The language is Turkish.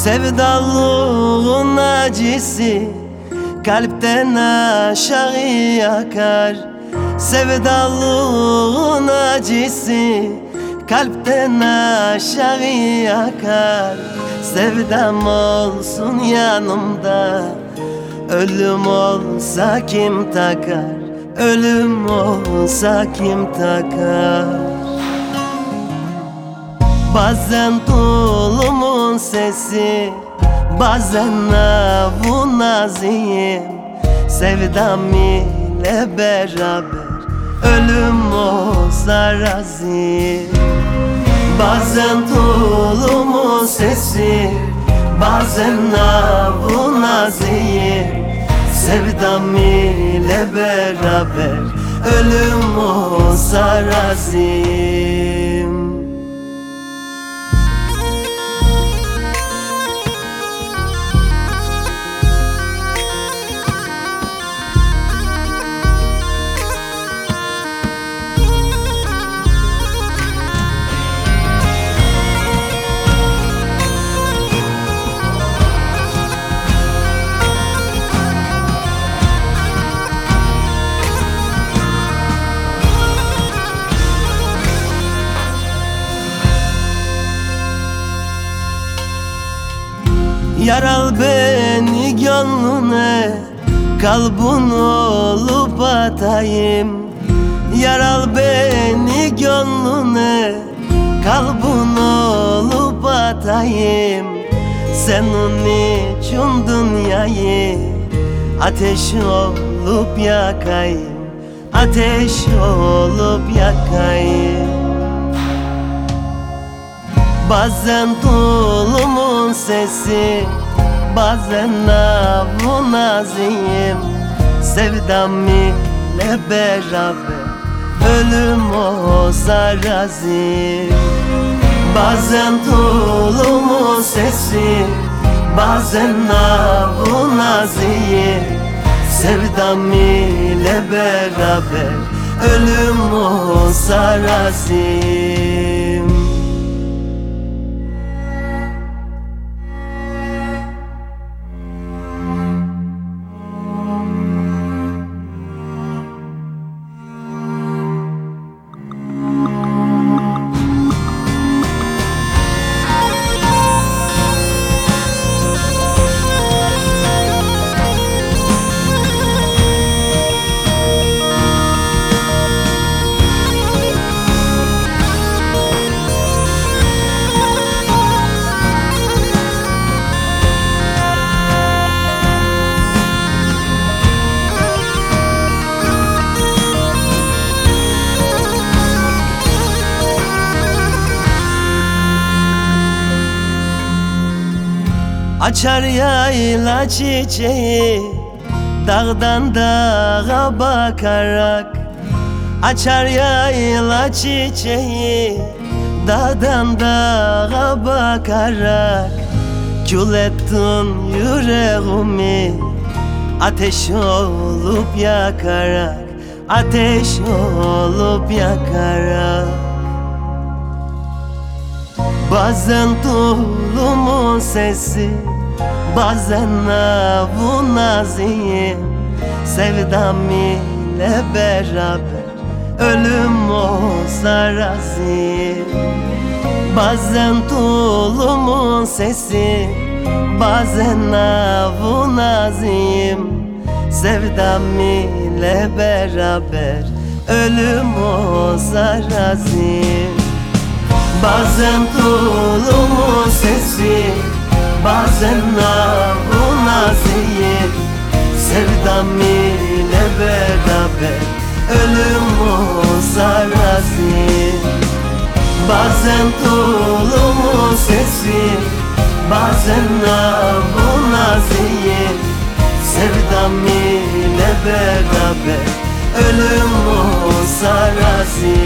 Sevdalığın acısı kalpten aşağı yakar. Sevdalığın acısı kalpten aşağı yakar. Sevdam olsun yanımda, ölüm olsa kim takar? Ölüm olsa kim takar? Bazen tulumun sesi, bazen navun azim. Sevdam ile beraber ölüm olsa razıyım. Bazen tulumun sesi, bazen navun azim. Sevdam ile beraber ölüm olsa razıyım. Yaral beni gönlüne, kalbin olup atayım. Yaral beni gönlüne, kalbin olup atayım. Senin için dünyayı ateş olup yakayım. Ateş olup yakayım. Bazen tulumun sesi, bazen navun azim. Sevdam ile beraber ölüm olsa razıyım. Bazen tulumun sesi, bazen navun azim. Sevdam ile beraber ölüm olsa razıyım. Açar yayla çiçeği dağdan dağa bakarak. Açar yayla çiçeği dağdan dağa bakarak. Kül ettin yüreğimi ateş olup yakarak. Ateş olup yakarak. Bazen tulumun sesi, bazen navun azim. Sevdam ile beraber ölüm olsa razıyım. Bazen tulumun sesi, bazen navun azim. Sevdam ile beraber ölüm olsa razıyım. Bazen tulumun sesi, bazen navun azim. Sevdam ile beraber ölüm olsa razıyım. Bazen tulumun sesi, bazen navun azim. Sevdam ile beraber ölüm olsa razıyım.